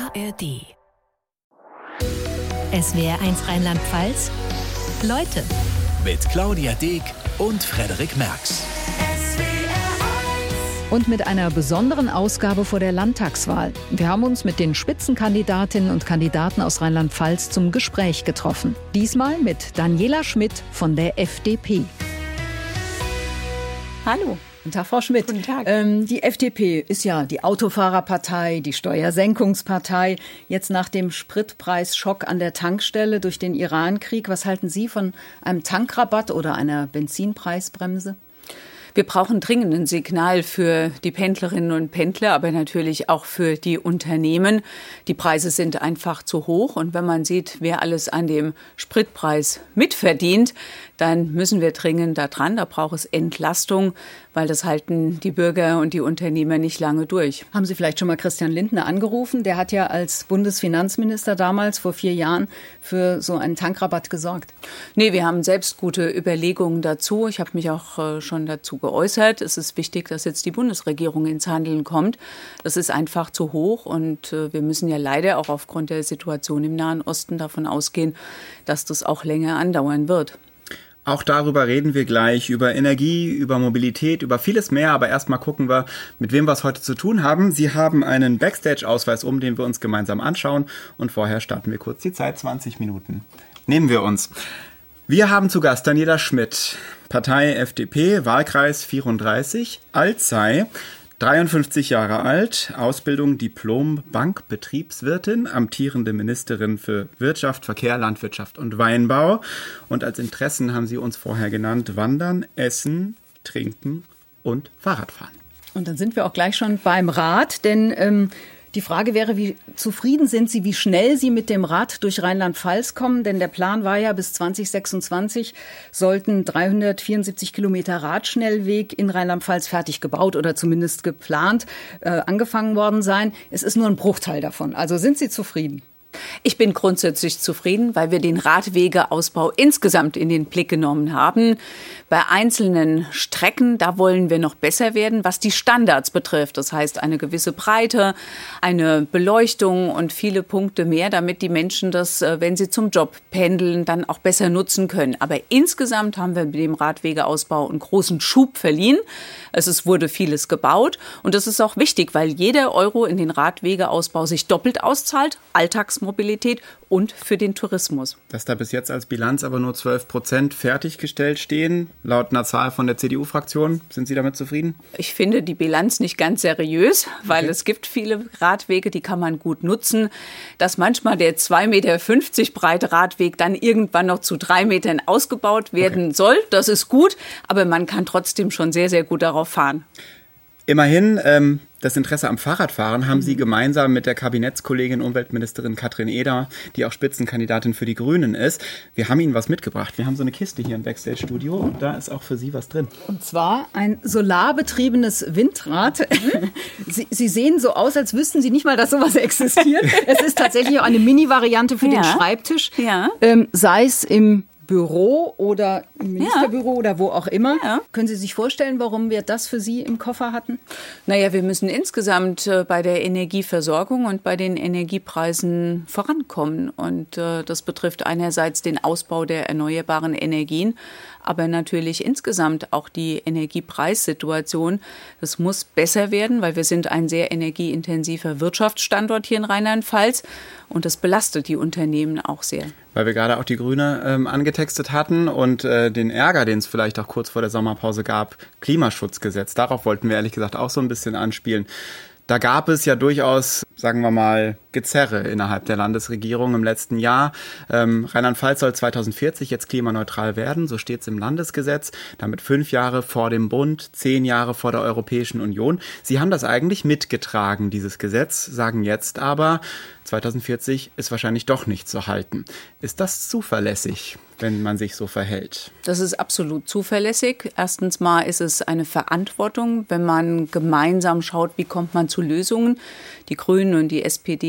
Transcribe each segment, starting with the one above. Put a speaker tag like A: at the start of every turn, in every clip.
A: ARD. SWR1 Rheinland-Pfalz. Leute.
B: Mit Claudia Deek und Frederik Merks.
C: Und mit einer besonderen Ausgabe vor der Landtagswahl. Wir haben uns mit den Spitzenkandidatinnen und Kandidaten aus Rheinland-Pfalz zum Gespräch getroffen. Diesmal mit Daniela Schmidt von der FDP.
D: Hallo.
C: Guten Tag, Frau Schmidt.
D: Guten Tag.
C: Die FDP ist ja die Autofahrerpartei, die Steuersenkungspartei. Jetzt nach dem Spritpreisschock an der Tankstelle durch den Irankrieg, was halten Sie von einem Tankrabatt oder einer Benzinpreisbremse?
D: Wir brauchen dringend ein Signal für die Pendlerinnen und Pendler, aber natürlich auch für die Unternehmen. Die Preise sind einfach zu hoch. Und wenn man sieht, wer alles an dem Spritpreis mitverdient, dann müssen wir dringend da dran. Da braucht es Entlastung, weil das halten die Bürger und die Unternehmer nicht lange durch.
C: Haben Sie vielleicht schon mal Christian Lindner angerufen? Der hat ja als Bundesfinanzminister damals vor 4 Jahren für so einen Tankrabatt gesorgt.
D: Nee, wir haben selbst gute Überlegungen dazu. Ich habe mich auch schon dazu geäußert. Es ist wichtig, dass jetzt die Bundesregierung ins Handeln kommt. Das ist einfach zu hoch und wir müssen ja leider auch aufgrund der Situation im Nahen Osten davon ausgehen, dass das auch länger andauern wird.
E: Auch darüber reden wir gleich, über Energie, über Mobilität, über vieles mehr. Aber erstmal gucken wir, mit wem wir es heute zu tun haben. Sie haben einen Backstage-Ausweis den wir uns gemeinsam anschauen. Und vorher starten wir kurz die Zeit, 20 Minuten. Nehmen wir uns. Wir haben zu Gast Daniela Schmidt, Partei FDP, Wahlkreis 34, Alzey, 53 Jahre alt, Ausbildung Diplom Bankbetriebswirtin, amtierende Ministerin für Wirtschaft, Verkehr, Landwirtschaft und Weinbau. Und als Interessen haben Sie uns vorher genannt: Wandern, Essen, Trinken und Fahrradfahren.
C: Und dann sind wir auch gleich schon beim Rad, denn die Frage wäre, wie zufrieden sind Sie, wie schnell Sie mit dem Rad durch Rheinland-Pfalz kommen? Denn der Plan war ja, bis 2026 sollten 374 Kilometer Radschnellweg in Rheinland-Pfalz fertig gebaut oder zumindest geplant angefangen worden sein. Es ist nur ein Bruchteil davon. Also sind Sie zufrieden?
D: Ich bin grundsätzlich zufrieden, weil wir den Radwegeausbau insgesamt in den Blick genommen haben. Bei einzelnen Strecken, da wollen wir noch besser werden, was die Standards betrifft. Das heißt, eine gewisse Breite, eine Beleuchtung und viele Punkte mehr, damit die Menschen das, wenn sie zum Job pendeln, dann auch besser nutzen können. Aber insgesamt haben wir mit dem Radwegeausbau einen großen Schub verliehen. Es wurde vieles gebaut und das ist auch wichtig, weil jeder Euro in den Radwegeausbau sich doppelt auszahlt, Alltagsmobilität und für den Tourismus.
E: Dass da bis jetzt als Bilanz aber nur 12% fertiggestellt stehen, laut einer Zahl von der CDU-Fraktion. Sind Sie damit zufrieden?
D: Ich finde die Bilanz nicht ganz seriös, weil es gibt viele Radwege, die kann man gut nutzen. Dass manchmal der 2,50 Meter breite Radweg dann irgendwann noch zu 3 Metern ausgebaut werden soll, das ist gut, aber man kann trotzdem schon sehr, sehr gut darauf fahren.
E: Immerhin, das Interesse am Fahrradfahren haben Sie gemeinsam mit der Kabinettskollegin Umweltministerin Katrin Eder, die auch Spitzenkandidatin für die Grünen ist. Wir haben Ihnen was mitgebracht. Wir haben so eine Kiste hier im Backstage-Studio und da ist auch für Sie was drin.
C: Und zwar ein solarbetriebenes Windrad. Sie sehen so aus, als wüssten Sie nicht mal, dass sowas existiert. Es ist tatsächlich auch eine Mini-Variante für den Schreibtisch, sei es im Büro oder im Ministerbüro oder wo auch immer. Ja. Können Sie sich vorstellen, warum wir das für Sie im Koffer hatten?
D: Naja, wir müssen insgesamt bei der Energieversorgung und bei den Energiepreisen vorankommen. Und das betrifft einerseits den Ausbau der erneuerbaren Energien, aber natürlich insgesamt auch die Energiepreissituation. Das muss besser werden, weil wir sind ein sehr energieintensiver Wirtschaftsstandort hier in Rheinland-Pfalz und das belastet die Unternehmen auch sehr.
E: Weil wir gerade auch die Grüne angetextet hatten und den Ärger, den es vielleicht auch kurz vor der Sommerpause gab, Klimaschutzgesetz. Darauf wollten wir ehrlich gesagt auch so ein bisschen anspielen. Da gab es ja durchaus, sagen wir mal, Gezerre innerhalb der Landesregierung im letzten Jahr. Rheinland-Pfalz soll 2040 jetzt klimaneutral werden, so steht es im Landesgesetz. Damit 5 Jahre vor dem Bund, 10 Jahre vor der Europäischen Union. Sie haben das eigentlich mitgetragen, dieses Gesetz, sagen jetzt aber, 2040 ist wahrscheinlich doch nicht zu halten. Ist das zuverlässig, wenn man sich so verhält?
D: Das ist absolut zuverlässig. Erstens mal ist es eine Verantwortung, wenn man gemeinsam schaut, wie kommt man zu Lösungen. Die Grünen und die SPD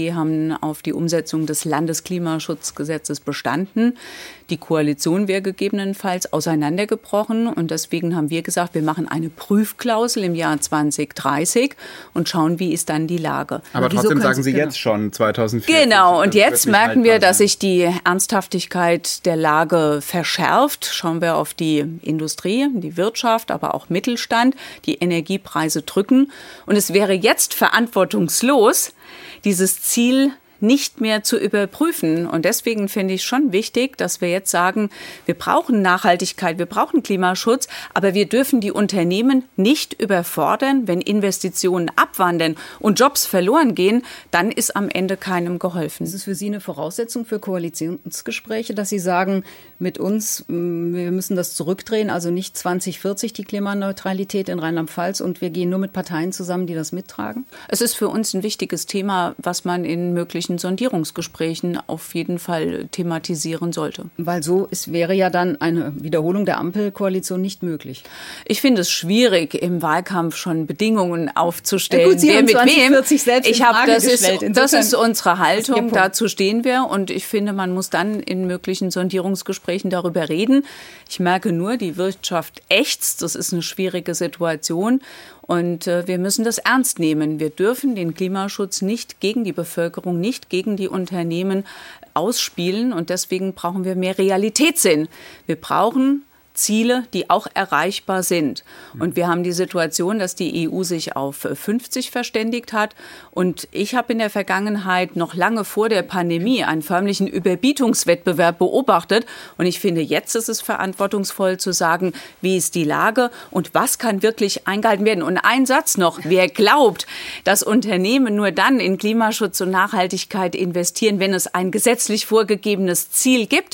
D: Sie haben auf die Umsetzung des Landesklimaschutzgesetzes bestanden. Die Koalition wäre gegebenenfalls auseinandergebrochen. Und deswegen haben wir gesagt, wir machen eine Prüfklausel im Jahr 2030 und schauen, wie ist dann die Lage.
E: Aber trotzdem sagen Sie jetzt schon 2040.
D: Genau, und jetzt merken wir, dass sich die Ernsthaftigkeit der Lage verschärft. Schauen wir auf die Industrie, die Wirtschaft, aber auch Mittelstand, die Energiepreise drücken. Und es wäre jetzt verantwortungslos, dieses Ziel nicht mehr zu überprüfen. Und deswegen finde ich schon wichtig, dass wir jetzt sagen, wir brauchen Nachhaltigkeit, wir brauchen Klimaschutz, aber wir dürfen die Unternehmen nicht überfordern. Wenn Investitionen abwandern und Jobs verloren gehen, dann ist am Ende keinem geholfen.
C: Ist es für Sie eine Voraussetzung für Koalitionsgespräche, dass Sie sagen, mit uns, wir müssen das zurückdrehen, also nicht 2040 die Klimaneutralität in Rheinland-Pfalz und wir gehen nur mit Parteien zusammen, die das mittragen?
D: Es ist für uns ein wichtiges Thema, was man in möglichen Sondierungsgesprächen auf jeden Fall thematisieren sollte.
C: Weil wäre ja dann eine Wiederholung der Ampelkoalition nicht möglich.
D: Ich finde es schwierig, im Wahlkampf schon Bedingungen aufzustellen.
C: Ja gut, Sie haben 2040 selbst in Frage gestellt.
D: Das ist unsere Haltung, dazu stehen wir. Und ich finde, man muss dann in möglichen Sondierungsgesprächen darüber reden. Ich merke nur, die Wirtschaft ächzt. Das ist eine schwierige Situation. Und wir müssen das ernst nehmen. Wir dürfen den Klimaschutz nicht gegen die Bevölkerung, nicht gegen die Unternehmen ausspielen. Und deswegen brauchen wir mehr Realitätssinn. Wir brauchen Ziele, die auch erreichbar sind. Und wir haben die Situation, dass die EU sich auf 50 verständigt hat. Und ich habe in der Vergangenheit noch lange vor der Pandemie einen förmlichen Überbietungswettbewerb beobachtet. Und ich finde, jetzt ist es verantwortungsvoll zu sagen, wie ist die Lage und was kann wirklich eingehalten werden. Und ein Satz noch, wer glaubt, dass Unternehmen nur dann in Klimaschutz und Nachhaltigkeit investieren, wenn es ein gesetzlich vorgegebenes Ziel gibt,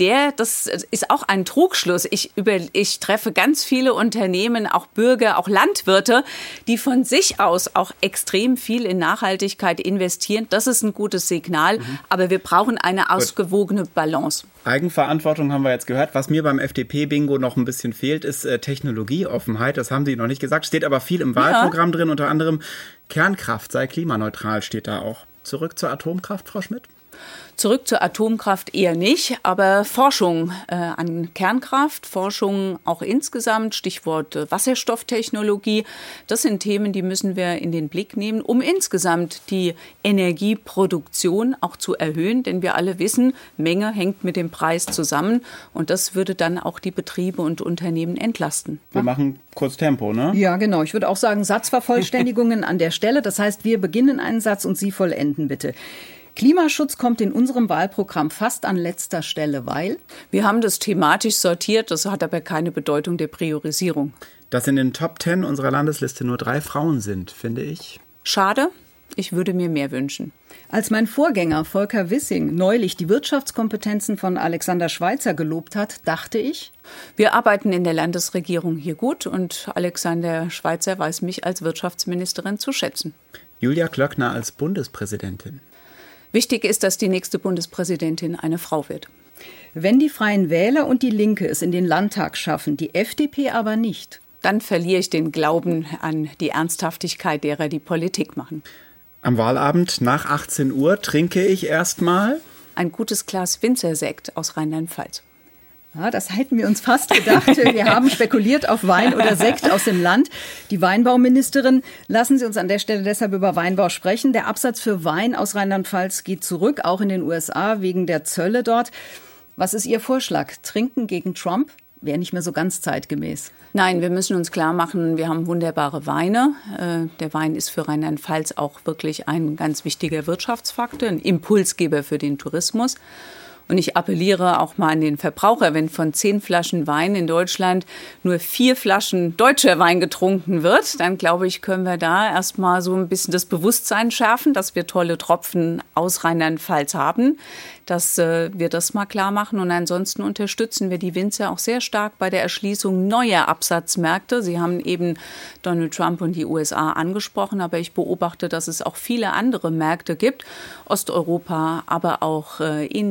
D: das ist auch ein Trugschluss. Ich treffe ganz viele Unternehmen, auch Bürger, auch Landwirte, die von sich aus auch extrem viel in Nachhaltigkeit investieren. Das ist ein gutes Signal, aber wir brauchen eine ausgewogene Balance.
E: Eigenverantwortung haben wir jetzt gehört. Was mir beim FDP-Bingo noch ein bisschen fehlt, ist Technologieoffenheit. Das haben Sie noch nicht gesagt, steht aber viel im Wahlprogramm drin. Unter anderem Kernkraft sei klimaneutral, steht da auch. Zurück zur Atomkraft, Frau Schmidt?
D: Zurück zur Atomkraft eher nicht, aber Forschung an Kernkraft, Forschung auch insgesamt, Stichwort Wasserstofftechnologie, das sind Themen, die müssen wir in den Blick nehmen, um insgesamt die Energieproduktion auch zu erhöhen, denn wir alle wissen, Menge hängt mit dem Preis zusammen und das würde dann auch die Betriebe und Unternehmen entlasten.
E: Wir machen kurz Tempo, ne?
C: Ja, genau. Ich würde auch sagen, Satzvervollständigungen an der Stelle. Das heißt, wir beginnen einen Satz und Sie vollenden bitte. Klimaschutz kommt in unserem Wahlprogramm fast an letzter Stelle, weil?
D: Wir haben das thematisch sortiert, das hat aber keine Bedeutung der Priorisierung.
E: Dass in den Top 10 unserer Landesliste nur 3 Frauen sind, finde ich.
D: Schade, ich würde mir mehr wünschen.
C: Als mein Vorgänger Volker Wissing neulich die Wirtschaftskompetenzen von Alexander Schweitzer gelobt hat, dachte ich,
D: wir arbeiten in der Landesregierung hier gut und Alexander Schweitzer weiß mich als Wirtschaftsministerin zu schätzen.
E: Julia Klöckner als Bundespräsidentin.
D: Wichtig ist, dass die nächste Bundespräsidentin eine Frau wird.
C: Wenn die Freien Wähler und die Linke es in den Landtag schaffen, die FDP aber nicht,
D: dann verliere ich den Glauben an die Ernsthaftigkeit derer, die Politik machen.
E: Am Wahlabend nach 18 Uhr trinke ich erstmal
D: ein gutes Glas Winzersekt aus Rheinland-Pfalz.
C: Ja, das hätten wir uns fast gedacht. Wir haben spekuliert auf Wein oder Sekt aus dem Land. Die Weinbauministerin, lassen Sie uns an der Stelle deshalb über Weinbau sprechen. Der Absatz für Wein aus Rheinland-Pfalz geht zurück, auch in den USA wegen der Zölle dort. Was ist Ihr Vorschlag? Trinken gegen Trump? Wäre nicht mehr so ganz zeitgemäß.
D: Nein, wir müssen uns klar machen, wir haben wunderbare Weine. Der Wein ist für Rheinland-Pfalz auch wirklich ein ganz wichtiger Wirtschaftsfaktor, ein Impulsgeber für den Tourismus. Und ich appelliere auch mal an den Verbraucher, wenn von 10 Flaschen Wein in Deutschland nur 4 Flaschen deutscher Wein getrunken wird, dann glaube ich, können wir da erstmal so ein bisschen das Bewusstsein schärfen, dass wir tolle Tropfen aus Rheinland-Pfalz haben, dass wir das mal klar machen. Und ansonsten unterstützen wir die Winzer auch sehr stark bei der Erschließung neuer Absatzmärkte. Sie haben eben Donald Trump und die USA angesprochen, aber ich beobachte, dass es auch viele andere Märkte gibt, Osteuropa, aber auch Indien,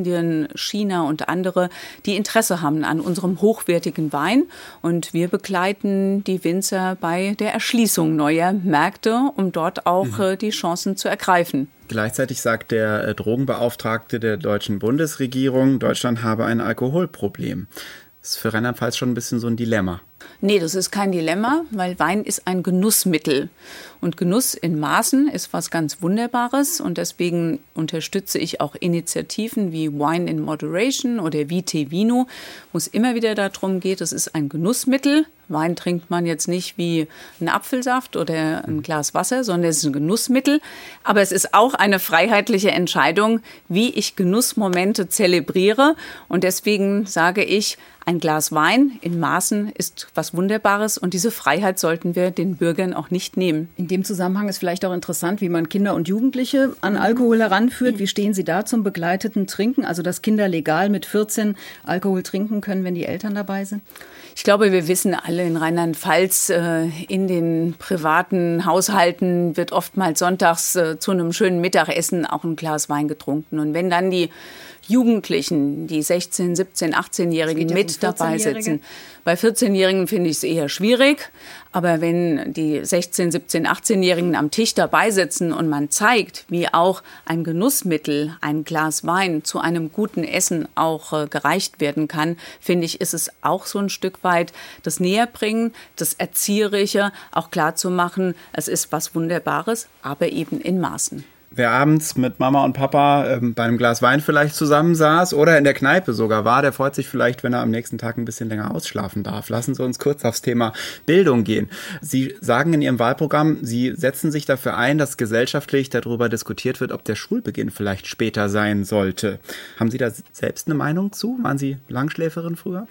D: China und andere, die Interesse haben an unserem hochwertigen Wein. Und wir begleiten die Winzer bei der Erschließung neuer Märkte, um dort auch die Chancen zu ergreifen.
E: Gleichzeitig sagt der Drogenbeauftragte der deutschen Bundesregierung, Deutschland habe ein Alkoholproblem. Das ist für Rheinland-Pfalz schon ein bisschen so ein Dilemma.
D: Nee, das ist kein Dilemma, weil Wein ist ein Genussmittel. Und Genuss in Maßen ist was ganz Wunderbares. Und deswegen unterstütze ich auch Initiativen wie Wine in Moderation oder Vite Vino, wo es immer wieder darum geht, es ist ein Genussmittel. Wein trinkt man jetzt nicht wie einen Apfelsaft oder ein Glas Wasser, sondern es ist ein Genussmittel. Aber es ist auch eine freiheitliche Entscheidung, wie ich Genussmomente zelebriere. Und deswegen sage ich, ein Glas Wein in Maßen ist was Wunderbares und diese Freiheit sollten wir den Bürgern auch nicht nehmen.
C: In dem Zusammenhang ist vielleicht auch interessant, wie man Kinder und Jugendliche an Alkohol heranführt. Wie stehen Sie da zum begleiteten Trinken? Also, dass Kinder legal mit 14 Alkohol trinken können, wenn die Eltern dabei sind?
D: Ich glaube, wir wissen alle in Rheinland-Pfalz, in den privaten Haushalten wird oftmals sonntags zu einem schönen Mittagessen auch ein Glas Wein getrunken. Und wenn dann die Jugendlichen, die 16-, 17-, 18-Jährigen mit dabei sitzen. Bei 14-Jährigen finde ich es eher schwierig. Aber wenn die 16-, 17-, 18-Jährigen am Tisch dabei sitzen und man zeigt, wie auch ein Genussmittel, ein Glas Wein zu einem guten Essen auch gereicht werden kann, finde ich, ist es auch so ein Stück weit das Näherbringen, das Erzieherische, auch klar zu machen, es ist was Wunderbares, aber eben in Maßen.
E: Wer abends mit Mama und Papa bei einem Glas Wein vielleicht zusammensaß oder in der Kneipe sogar war, der freut sich vielleicht, wenn er am nächsten Tag ein bisschen länger ausschlafen darf. Lassen Sie uns kurz aufs Thema Bildung gehen. Sie sagen in Ihrem Wahlprogramm, Sie setzen sich dafür ein, dass gesellschaftlich darüber diskutiert wird, ob der Schulbeginn vielleicht später sein sollte. Haben Sie da selbst eine Meinung zu? Waren Sie Langschläferin früher?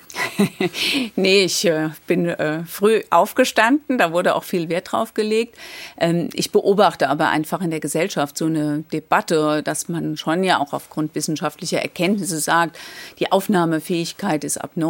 D: Nee, ich bin früh aufgestanden, da wurde auch viel Wert drauf gelegt. Ich beobachte aber einfach in der Gesellschaft so eine Debatte, dass man schon ja auch aufgrund wissenschaftlicher Erkenntnisse sagt, die Aufnahmefähigkeit ist ab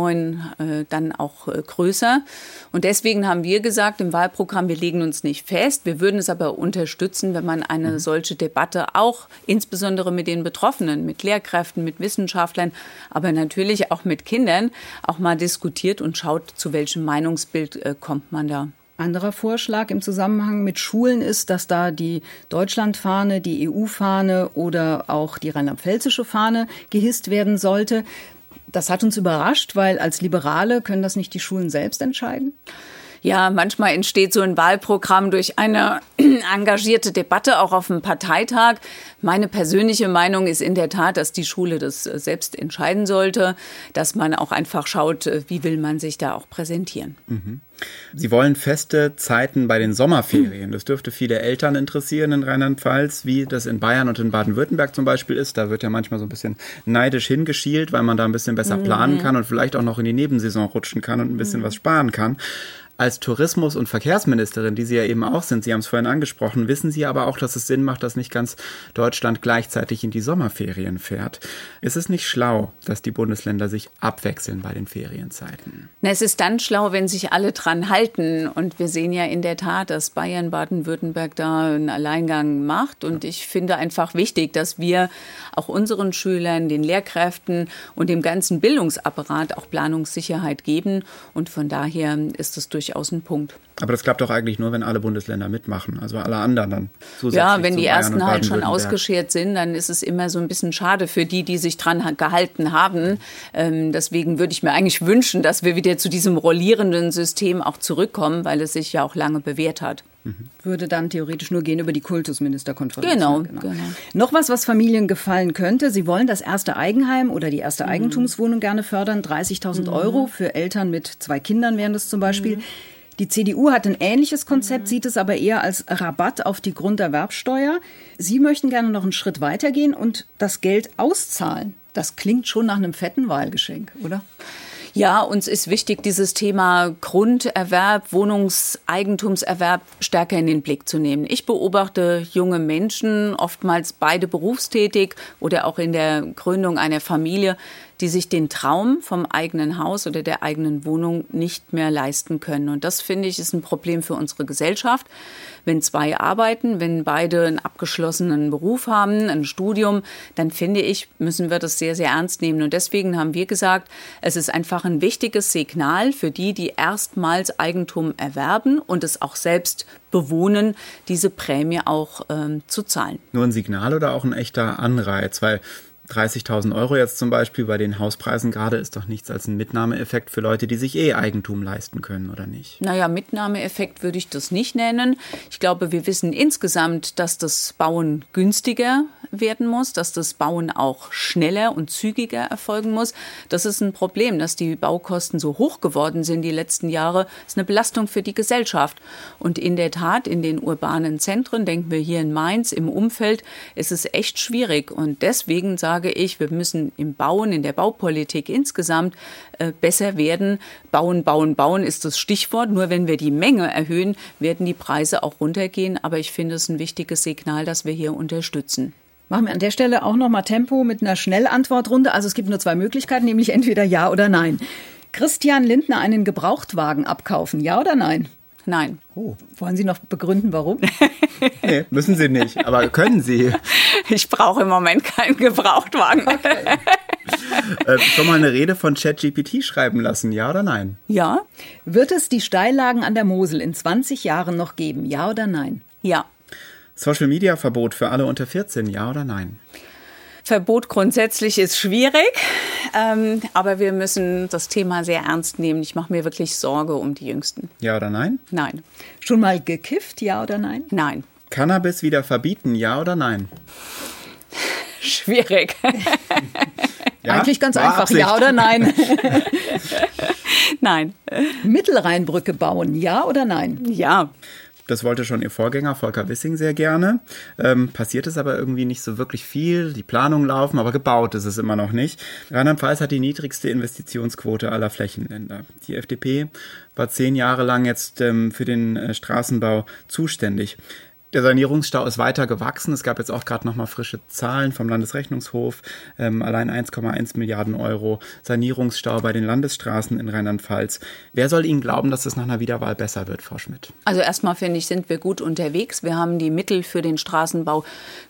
D: 9 dann auch größer. Und deswegen haben wir gesagt im Wahlprogramm, wir legen uns nicht fest. Wir würden es aber unterstützen, wenn man eine solche Debatte auch insbesondere mit den Betroffenen, mit Lehrkräften, mit Wissenschaftlern, aber natürlich auch mit Kindern auch mal diskutiert und schaut, zu welchem Meinungsbild kommt man da.
C: Anderer Vorschlag im Zusammenhang mit Schulen ist, dass da die Deutschlandfahne, die EU-Fahne oder auch die rheinland-pfälzische Fahne gehisst werden sollte. Das hat uns überrascht, weil als Liberale können das nicht die Schulen selbst entscheiden?
D: Ja, manchmal entsteht so ein Wahlprogramm durch eine engagierte Debatte, auch auf dem Parteitag. Meine persönliche Meinung ist in der Tat, dass die Schule das selbst entscheiden sollte, dass man auch einfach schaut, wie will man sich da auch präsentieren.
E: Mhm. Sie wollen feste Zeiten bei den Sommerferien. Das dürfte viele Eltern interessieren in Rheinland-Pfalz, wie das in Bayern und in Baden-Württemberg zum Beispiel ist. Da wird ja manchmal so ein bisschen neidisch hingeschielt, weil man da ein bisschen besser planen kann und vielleicht auch noch in die Nebensaison rutschen kann und ein bisschen was sparen kann. Als Tourismus- und Verkehrsministerin, die Sie ja eben auch sind, Sie haben es vorhin angesprochen, wissen Sie aber auch, dass es Sinn macht, dass nicht ganz Deutschland gleichzeitig in die Sommerferien fährt. Ist es nicht schlau, dass die Bundesländer sich abwechseln bei den Ferienzeiten?
D: Na, es ist dann schlau, wenn sich alle dran halten. Und wir sehen ja in der Tat, dass Bayern, Baden-Württemberg da einen Alleingang macht. Und ich finde einfach wichtig, dass wir auch unseren Schülern, den Lehrkräften und dem ganzen Bildungsapparat auch Planungssicherheit geben. Und von daher ist es durchaus ein Punkt.
E: Aber das klappt doch eigentlich nur, wenn alle Bundesländer mitmachen, also alle anderen dann zusätzlich.
D: Ja, wenn die
E: Bayern
D: ersten halt schon ausgeschert sind, dann ist es immer so ein bisschen schade für die, die sich dran gehalten haben. Deswegen würde ich mir eigentlich wünschen, dass wir wieder zu diesem rollierenden System auch zurückkommen, weil es sich ja auch lange bewährt hat.
C: Würde dann theoretisch nur gehen über die Kultusministerkonferenz.
D: Genau.
C: Noch was Familien gefallen könnte. Sie wollen das erste Eigenheim oder die erste Eigentumswohnung gerne fördern. 30.000 Euro für Eltern mit 2 Kindern wären das zum Beispiel. Die CDU hat ein ähnliches Konzept, sieht es aber eher als Rabatt auf die Grunderwerbsteuer. Sie möchten gerne noch einen Schritt weitergehen und das Geld auszahlen. Das klingt schon nach einem fetten Wahlgeschenk, oder?
D: Ja, uns ist wichtig, dieses Thema Grunderwerb, Wohnungseigentumserwerb stärker in den Blick zu nehmen. Ich beobachte junge Menschen, oftmals beide berufstätig oder auch in der Gründung einer Familie, die sich den Traum vom eigenen Haus oder der eigenen Wohnung nicht mehr leisten können. Und das, finde ich, ist ein Problem für unsere Gesellschaft. Wenn zwei arbeiten, wenn beide einen abgeschlossenen Beruf haben, ein Studium, dann finde ich, müssen wir das sehr, sehr ernst nehmen. Und deswegen haben wir gesagt, es ist einfach ein wichtiges Signal für die, die erstmals Eigentum erwerben und es auch selbst bewohnen, diese Prämie auch zu zahlen.
E: Nur ein Signal oder auch ein echter Anreiz? Weil 30.000 € jetzt zum Beispiel bei den Hauspreisen gerade ist doch nichts als ein Mitnahmeeffekt für Leute, die sich Eigentum leisten können, oder nicht?
D: Naja, Mitnahmeeffekt würde ich das nicht nennen. Ich glaube, wir wissen insgesamt, dass das Bauen günstiger werden muss, dass das Bauen auch schneller und zügiger erfolgen muss. Das ist ein Problem, dass die Baukosten so hoch geworden sind die letzten Jahre. Das ist eine Belastung für die Gesellschaft. Und in der Tat, in den urbanen Zentren, denken wir hier in Mainz, im Umfeld, ist es echt schwierig. Und deswegen sage ich, wir müssen im Bauen, in der Baupolitik insgesamt besser werden. Bauen, bauen, bauen ist das Stichwort. Nur wenn wir die Menge erhöhen, werden die Preise auch runtergehen. Aber ich finde es ein wichtiges Signal, dass wir hier unterstützen.
C: Machen wir an der Stelle auch noch mal Tempo mit einer Schnellantwortrunde. Also es gibt nur 2 Möglichkeiten, nämlich entweder ja oder nein. Christian Lindner einen Gebrauchtwagen abkaufen, ja oder nein?
D: Nein.
C: Oh. Wollen Sie noch begründen, warum?
E: Nee, müssen Sie nicht, aber können Sie.
D: Ich brauche im Moment keinen Gebrauchtwagen.
E: Okay. Schon mal eine Rede von ChatGPT schreiben lassen, ja oder nein?
D: Ja.
C: Wird es die Steillagen an der Mosel in 20 Jahren noch geben, ja oder nein?
D: Ja.
E: Social-Media-Verbot für alle unter 14, ja oder nein?
D: Verbot grundsätzlich ist schwierig, aber wir müssen das Thema sehr ernst nehmen. Ich mache mir wirklich Sorge um die Jüngsten.
E: Ja oder nein?
D: Nein.
C: Schon mal gekifft, ja oder nein?
D: Nein.
E: Cannabis wieder verbieten, ja oder nein?
D: Schwierig.
C: Ja? Eigentlich ganz einfach, Absicht. Ja oder nein?
D: Nein.
C: Mittelrheinbrücke bauen, ja oder nein?
D: Ja.
E: Das wollte schon Ihr Vorgänger Volker Wissing sehr gerne. Passiert ist aber irgendwie nicht so wirklich viel. Die Planungen laufen, aber gebaut ist es immer noch nicht. Rheinland-Pfalz hat die niedrigste Investitionsquote aller Flächenländer. Die FDP war 10 Jahre lang jetzt für den Straßenbau zuständig. Der Sanierungsstau ist weiter gewachsen. Es gab jetzt auch gerade nochmal frische Zahlen vom Landesrechnungshof. Allein 1,1 Milliarden € Sanierungsstau bei den Landesstraßen in Rheinland-Pfalz. Wer soll Ihnen glauben, dass es nach einer Wiederwahl besser wird, Frau Schmidt?
D: Also erstmal finde ich, sind wir gut unterwegs. Wir haben die Mittel für den Straßenbau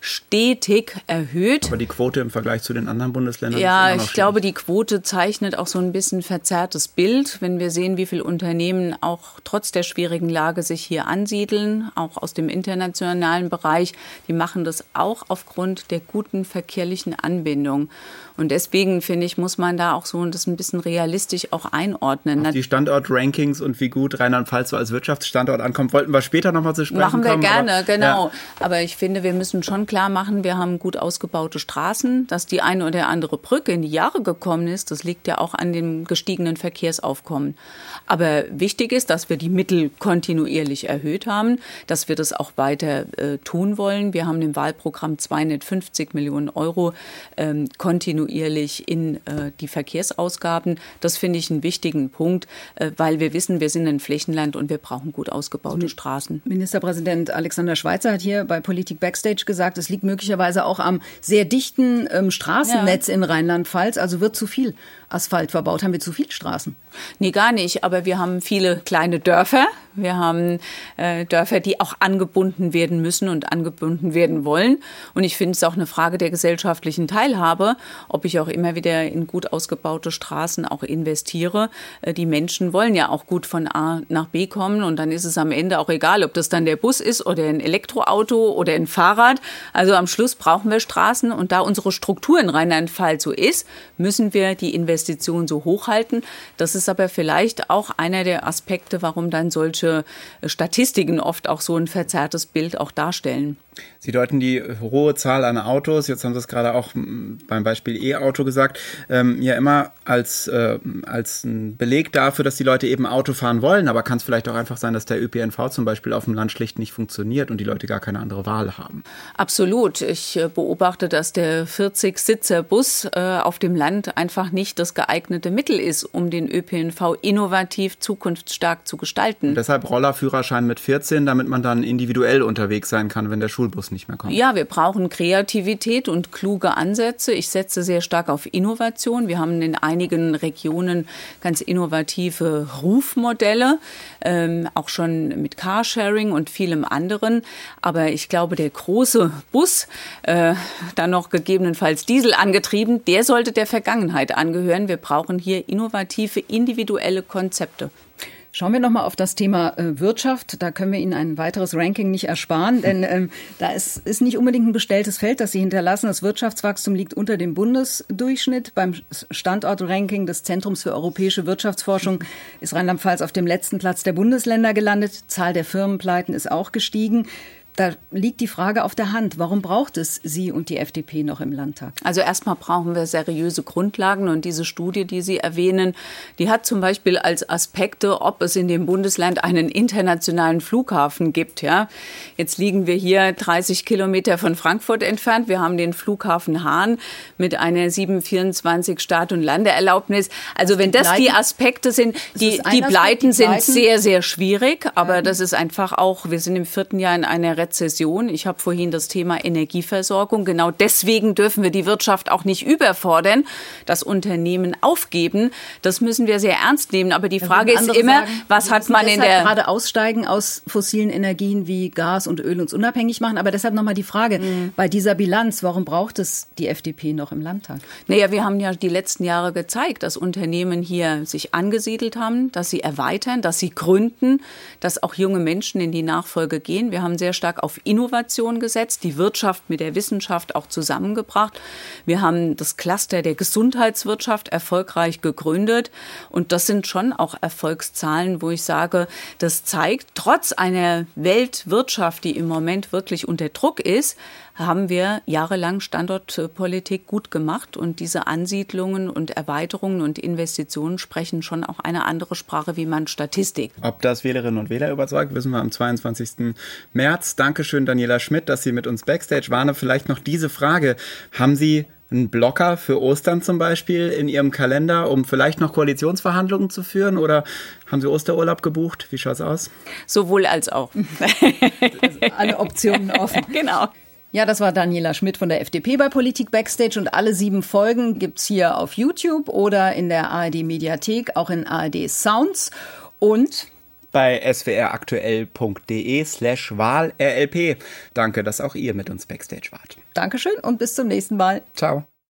D: stetig erhöht.
E: Aber die Quote im Vergleich zu den anderen Bundesländern
D: ja,
E: ist immer noch
D: ich glaube, die Quote zeichnet auch so ein bisschen verzerrtes Bild, wenn wir sehen, wie viele Unternehmen auch trotz der schwierigen Lage sich hier ansiedeln, auch aus dem internationalen Bereich, die machen das auch aufgrund der guten verkehrlichen Anbindung. Und deswegen, finde ich, muss man da auch so das ein bisschen realistisch auch einordnen.
E: Auf die Standortrankings und wie gut Rheinland-Pfalz so als Wirtschaftsstandort ankommt, wollten wir später nochmal zu sprechen kommen.
D: Machen wir gerne,
E: aber,
D: genau.
E: Ja.
D: Aber ich finde, wir müssen schon klar machen, wir haben gut ausgebaute Straßen. Dass die eine oder andere Brücke in die Jahre gekommen ist, das liegt ja auch an dem gestiegenen Verkehrsaufkommen. Aber wichtig ist, dass wir die Mittel kontinuierlich erhöht haben, dass wir das auch weiter tun wollen. Wir haben im Wahlprogramm 250 Millionen € kontinuierlich in die Verkehrsausgaben. Das finde ich einen wichtigen Punkt, weil wir wissen, wir sind ein Flächenland und wir brauchen gut ausgebaute Straßen.
C: Ministerpräsident Alexander Schweitzer hat hier bei Politik Backstage gesagt, es liegt möglicherweise auch am sehr dichten Straßennetz in Rheinland-Pfalz. Also wird zu viel Asphalt verbaut. Haben wir zu viele Straßen?
D: Nee, gar nicht. Aber wir haben viele kleine Dörfer. Wir haben Dörfer, die auch angebunden werden müssen und angebunden werden wollen. Und ich finde es auch eine Frage der gesellschaftlichen Teilhabe, ob ich auch immer wieder in gut ausgebaute Straßen auch investiere. Die Menschen wollen ja auch gut von A nach B kommen. Und dann ist es am Ende auch egal, ob das dann der Bus ist oder ein Elektroauto oder ein Fahrrad. Also am Schluss brauchen wir Straßen. Und da unsere Struktur in Rheinland-Pfalz so ist, müssen wir die Investitionen so hochhalten. Das ist aber vielleicht auch einer der Aspekte, warum dann solche Statistiken oft auch so ein verzerrtes Bild auch darstellen.
E: Sie deuten die hohe Zahl an Autos, jetzt haben Sie es gerade auch beim Beispiel E-Auto gesagt, ja immer als ein Beleg dafür, dass die Leute eben Auto fahren wollen. Aber kann es vielleicht auch einfach sein, dass der ÖPNV zum Beispiel auf dem Land schlicht nicht funktioniert und die Leute gar keine andere Wahl haben?
D: Absolut. Ich beobachte, dass der 40-Sitzer-Bus auf dem Land einfach nicht das das geeignete Mittel ist, um den ÖPNV innovativ, zukunftsstark zu gestalten.
E: Und deshalb Rollerführerschein mit 14, damit man dann individuell unterwegs sein kann, wenn der Schulbus nicht mehr kommt.
D: Ja, wir brauchen Kreativität und kluge Ansätze. Ich setze sehr stark auf Innovation. Wir haben in einigen Regionen ganz innovative Rufmodelle, auch schon mit Carsharing und vielem anderen. Aber ich glaube, der große Bus, dann noch gegebenenfalls Diesel angetrieben, der sollte der Vergangenheit angehören. Wir brauchen hier innovative, individuelle Konzepte.
C: Schauen wir nochmal auf das Thema Wirtschaft. Da können wir Ihnen ein weiteres Ranking nicht ersparen, denn da ist nicht unbedingt ein bestelltes Feld, das Sie hinterlassen. Das Wirtschaftswachstum liegt unter dem Bundesdurchschnitt. Beim Standortranking des Zentrums für europäische Wirtschaftsforschung ist Rheinland-Pfalz auf dem letzten Platz der Bundesländer gelandet. Die Zahl der Firmenpleiten ist auch gestiegen. Da liegt die Frage auf der Hand. Warum braucht es Sie und die FDP noch im Landtag?
D: Also erstmal brauchen wir seriöse Grundlagen. Und diese Studie, die Sie erwähnen, die hat zum Beispiel als Aspekte, ob es in dem Bundesland einen internationalen Flughafen gibt. Ja, jetzt liegen wir hier 30 Kilometer von Frankfurt entfernt. Wir haben den Flughafen Hahn mit einer 724 Start- und Landeerlaubnis. Also wenn das die Aspekte sind, die Pleiten sind sehr, sehr schwierig. Aber das ist einfach auch, wir sind im 4. Jahr in einer Rezession. Ich habe vorhin das Thema Energieversorgung. Genau deswegen dürfen wir die Wirtschaft auch nicht überfordern, das Unternehmen aufgeben. Das müssen wir sehr ernst nehmen. Aber die Frage ist immer, was hat man in der...
C: gerade aussteigen aus fossilen Energien wie Gas und Öl uns unabhängig machen. Aber deshalb nochmal die Frage, bei dieser Bilanz, warum braucht es die FDP noch im Landtag?
D: Naja, wir haben ja die letzten Jahre gezeigt, dass Unternehmen hier sich angesiedelt haben, dass sie erweitern, dass sie gründen, dass auch junge Menschen in die Nachfolge gehen. Wir haben sehr stark auf Innovation gesetzt, die Wirtschaft mit der Wissenschaft auch zusammengebracht. Wir haben das Cluster der Gesundheitswirtschaft erfolgreich gegründet. Und das sind schon auch Erfolgszahlen, wo ich sage, das zeigt, trotz einer Weltwirtschaft, die im Moment wirklich unter Druck ist, haben wir jahrelang Standortpolitik gut gemacht. Und diese Ansiedlungen und Erweiterungen und Investitionen sprechen schon auch eine andere Sprache wie man Statistik.
E: Ob das Wählerinnen und Wähler überzeugt, wissen wir am 22. März. Dankeschön, Daniela Schmidt, dass Sie mit uns Backstage waren. Vielleicht noch diese Frage. Haben Sie einen Blocker für Ostern zum Beispiel in Ihrem Kalender, um vielleicht noch Koalitionsverhandlungen zu führen? Oder haben Sie Osterurlaub gebucht? Wie schaut's aus?
D: Sowohl als auch.
C: Also alle Optionen offen.
D: Genau.
C: Ja, das war Daniela Schmidt von der FDP bei Politik Backstage und alle 7 Folgen gibt's hier auf YouTube oder in der ARD-Mediathek, auch in ARD Sounds und
E: bei swraktuell.de/WahlRLP. Danke, dass auch ihr mit uns Backstage wart.
C: Dankeschön und bis zum nächsten Mal.
E: Ciao.